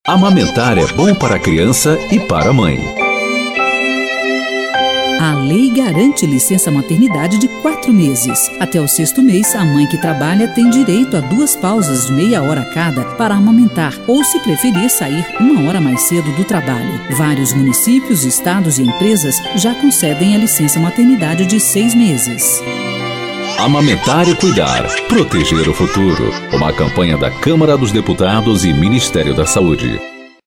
Amamentar é bom para a criança e para a mãe. A lei garante licença maternidade de 4 meses. Até o 6º mês, a mãe que trabalha tem direito a 2 pausas de meia hora cada para amamentar, ou, se preferir, sair 1 hora mais cedo do trabalho. Vários municípios, estados e empresas já concedem a licença maternidade de 6 meses. Amamentar e cuidar, proteger o futuro. Uma campanha da Câmara dos Deputados e Ministério da Saúde.